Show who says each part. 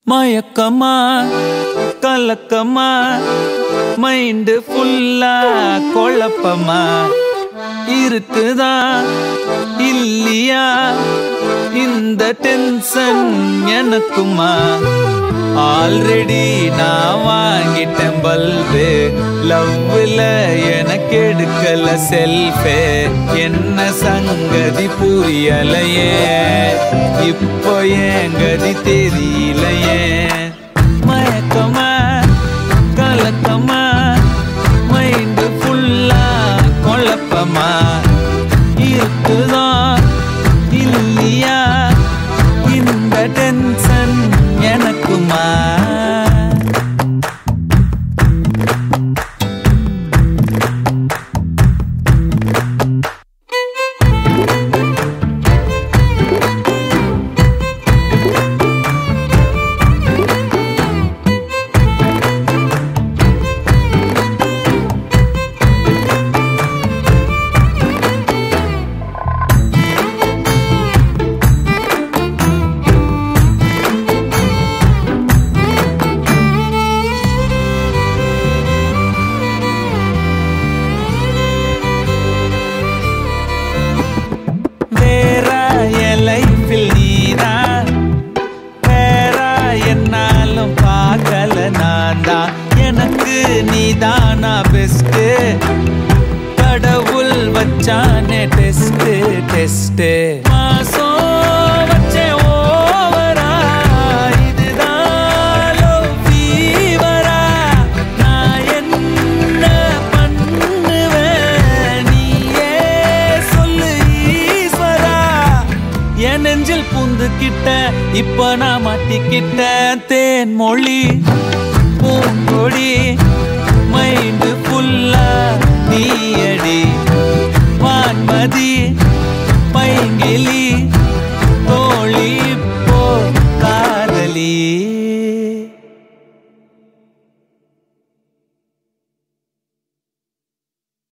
Speaker 1: மயக்கமா கலக்கமா மைண்டு ஃபுல்லா குழப்பமா இருக்குதா இல்லையா இந்த டென்ஷன் எனக்குமா ஆல்ரெடி நான் வாங்கிட்டேன் பல்பு லவ்ல எனக்கு எடுக்கல செல்ஃபே என்ன சங்கதி புரியலையே இப்போ ஏன் கதி தெரியலையே மயக்கமா கலக்கமா மைண்டு ஃபுல்லா குழப்பமா இருக்குதா இல்லையா இந்த டென்ஷன் எனக்குமா எனக்கு நீதானா பெஸ்ட் கடவுள் வச்சானே டெஸ்ட் டெஸ்ட் மாசம் வச்சே ஓவரா இதுதான் லவ் ஃபீவரா நான் என்ன பண்ணுவேன் நீயே சொல்லு ஈஸ்வரா என் நெஞ்சில் பூந்துக்கிட்ட இப்ப நான் மாட்டிக்கிட்ட தேன் மொழி பூங்கொடி